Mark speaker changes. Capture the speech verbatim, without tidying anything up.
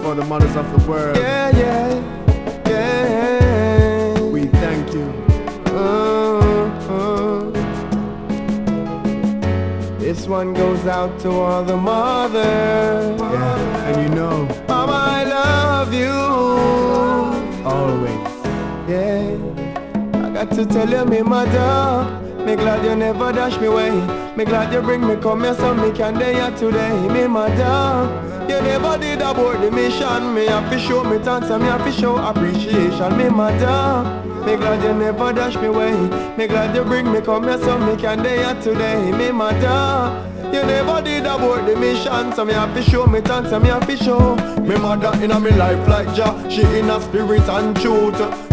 Speaker 1: all the mothers of the world.
Speaker 2: Yeah, yeah, yeah.
Speaker 1: We thank you.
Speaker 2: Uh, uh. This one goes out to all the mothers.
Speaker 1: Yeah, and you know,
Speaker 2: Mama, I love you.
Speaker 1: always.
Speaker 2: Yeah, I got to tell you, me mother, me glad you never dash me away. Me glad you bring me come here so me can day here today. Me mother, you never did abort the mission. Me have to show me thanks and me have to show appreciation. Me mother, me glad you never dash me away. Me glad you bring me come here so me can day here today. Me mother, you never did abort the mission, so me have to show me thanks and me have to show. Me mother in a me life like Jah, she in a spirit and truth.